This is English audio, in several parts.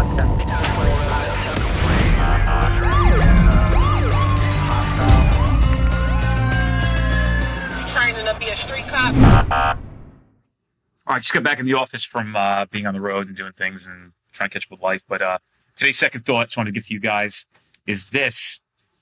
You training to be a street cop? All right, just got back in the office from being on the road and doing things and trying to catch up with life. But today's second thought I just wanted to give to you guys is this.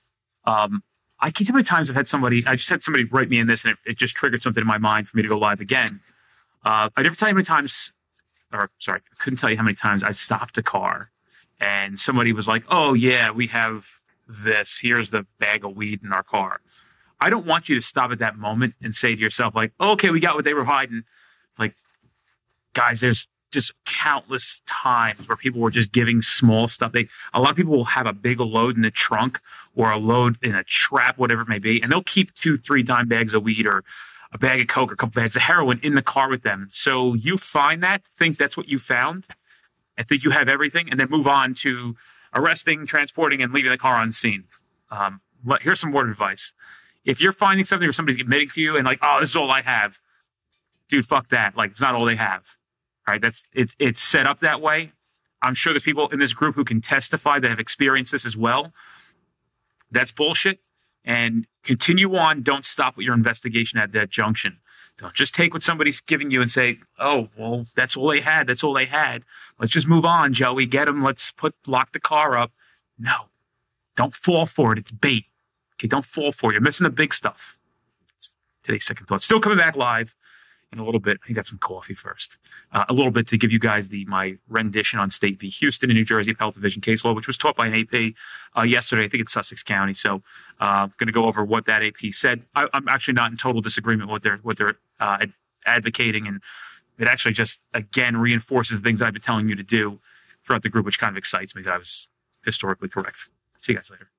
I can't tell how many times I just had somebody write me in this and it just triggered something in my mind for me to go live again. I never tell you how many times, or sorry, I couldn't tell you how many times I stopped a car and somebody was like, oh, yeah, we have this. Here's the bag of weed in our car. I don't want you to stop at that moment and say to yourself, like, oh, okay, we got what they were hiding. Like, guys, there's just countless times where people were just giving small stuff. A lot of people will have a big load in the trunk or a load in a trap, whatever it may be, and they'll keep 2-3 dime bags of weed or a bag of coke or a couple bags of heroin in the car with them. So you find that, think that's what you found, and think you have everything, and then move on to arresting, transporting, and leaving the car on scene. Here's some word of advice. If you're finding something or somebody's admitting to you and like, oh, this is all I have, dude, fuck that. Like, it's not all they have. All right, it's set up that way. I'm sure there's people in this group who can testify that have experienced this as well. That's bullshit. And continue on. Don't stop with your investigation at that junction. Don't just take what somebody's giving you and say, oh, well, that's all they had. That's all they had. Let's just move on, Joey. Get them. Let's lock the car up. No, don't fall for it. It's bait. Okay, don't fall for it. You're missing the big stuff. Today's second thought. Still coming back live in a little bit. I got some coffee first. A little bit to give you guys my rendition on State v. Houston in New Jersey Appellate Division case law, which was taught by an AP yesterday. I think it's Sussex County. So I'm going to go over what that AP said. I'm actually not in total disagreement with what they're advocating, and it actually just again reinforces the things I've been telling you to do throughout the group, which kind of excites me that I was historically correct. See you guys later.